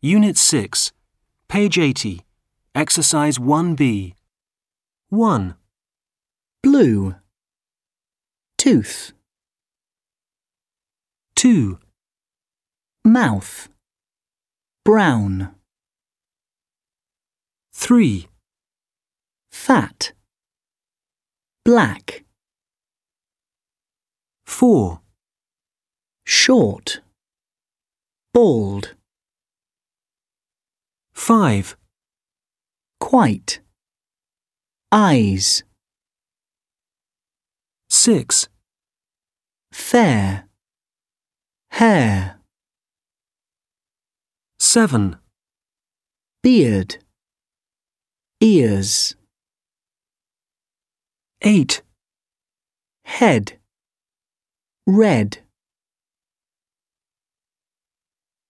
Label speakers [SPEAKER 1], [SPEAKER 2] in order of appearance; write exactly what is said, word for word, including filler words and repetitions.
[SPEAKER 1] Unit six, page eighty, exercise one B. one.
[SPEAKER 2] Blue. Tooth.
[SPEAKER 1] two.
[SPEAKER 2] Mouth. Brown.
[SPEAKER 1] three.
[SPEAKER 2] Fat. Black.
[SPEAKER 1] four.
[SPEAKER 2] Short. Bald.
[SPEAKER 1] five.
[SPEAKER 2] Quite. Eyes.
[SPEAKER 1] six.
[SPEAKER 2] Fair. Hair.
[SPEAKER 1] seven.
[SPEAKER 2] Beard. Ears.
[SPEAKER 1] eight.
[SPEAKER 2] Head. Red.